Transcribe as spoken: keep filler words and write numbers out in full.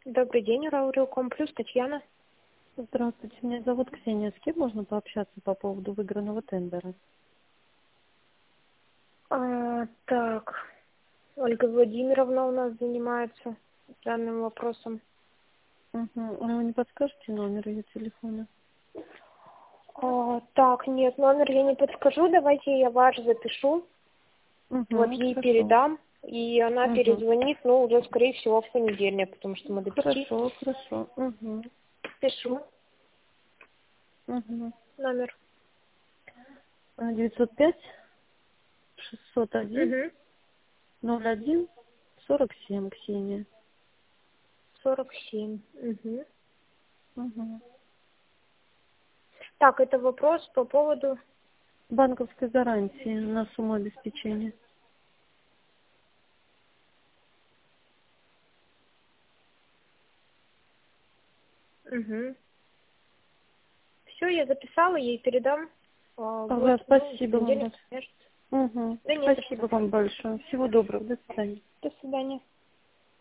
Добрый день, Раурилком плюс, Татьяна. Здравствуйте, меня зовут Ксения. С кем можно пообщаться по поводу выигранного тендера? А, так, Ольга Владимировна у нас занимается данным вопросом. Угу. А вы не подскажете номер ее телефона? А, так, нет, номер я не подскажу, давайте я ваш запишу, вот Угу, ей хорошо. передам, и она Угу. перезвонит, ну, уже, скорее всего, в понедельник, потому что мы до пяти. Хорошо, хорошо. Угу. Пишу Угу. номер. девятьсот пять шестьсот один Угу. ноль один сорок семь, Ксения. сорок семь. Угу. Угу. Так, это вопрос по поводу... Банковской гарантии на сумму обеспечения. Угу. Все, я записала, ей передам. А, Ага, вот, ну, в спасибо вам. понедельник большое. свяжется. Угу. Да не за что. Спасибо вам большое. Всего доброго. До свидания. До свидания.